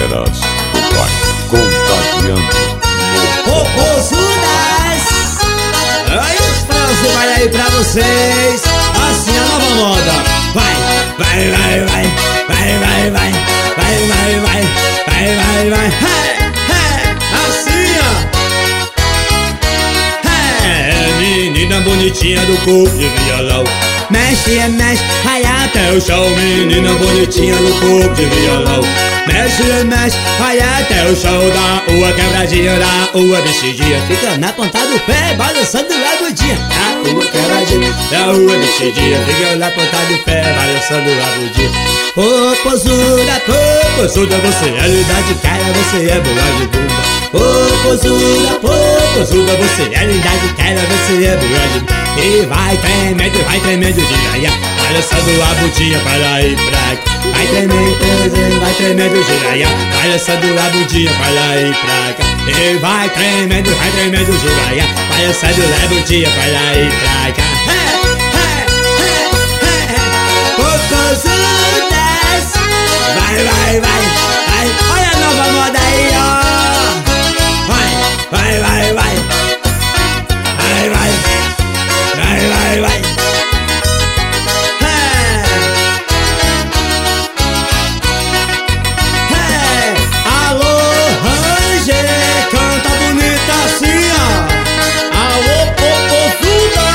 Feras, o pai contagiando. Popozudas! Aí os França vai aí pra vocês. Assim a nova moda. Vai, vai, vai, vai, vai, vai, vai, vai, vai, vai, vai, vai, vai. Hey, hey, assim ó. Hey, menina bonitinha do corpo de violão. Mexe, mexe, vai até o chão. Menina bonitinha do corpo de violão. Mexe, mexe, vai até o chão. Da rua quebradinha, da rua mexidinha. Fica na ponta do pé, balançando a bundinha. Da rua quebradinha, da rua mexidinha. Fica na ponta do pé, balançando a bundinha. Popozuda, popozuda, você é linda de cara, você é boa de bunda. Popozuda, popozuda, você é linda de cara, você é boa de bunda. E vai tremendo de raia, balançando a bundinha para ir pra cá. Vai tremendo de raia, balançando a bundinha para ir pra cá. E vai tremendo de raia, balançando a bundinha para ir pra cá. Popozudas, vai, vai, vai, vai. Olha a nova moda aí, ó. Vai, vai, vai, vai. Vai, vai. Vai, vai, vai. Alô, Ranger, canta bonita assim, ó. Alô, popozuda.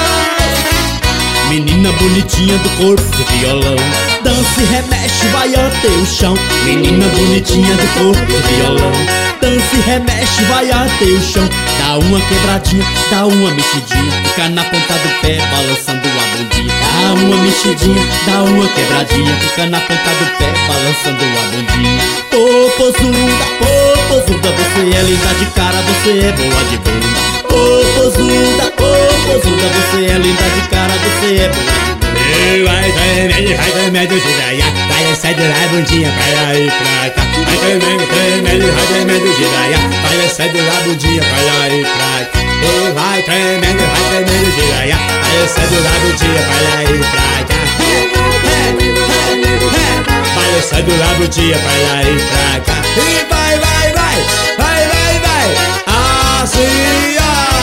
Menina bonitinha do corpo de violão, dança e remexe, vai até o chão. Menina bonitinha do corpo de violão, dança e remexe, vai até o chão. Dá uma quebradinha, dá uma mexidinha, fica na ponta do pé, balançando a bundinha. Dá uma mexidinha, dá uma quebradinha, fica na ponta do pé, balançando a bundinha. Popozuda, popozuda, você é linda de cara, você é boa de bunda. Popozuda, popozuda, você é linda de cara, você é boa de bunda. Vai tremendo, giraia, balançando a bundinha para ir pra cá. Vai tremendo, giraia, balançando a bundinha para ir pra cá. E vai tremendo, giraia, balançando a bundinha para ir pra cá. Balançando a bundinha para ir pra cá. E vai, vai, vai, vai, vai, vai. Assim, ó.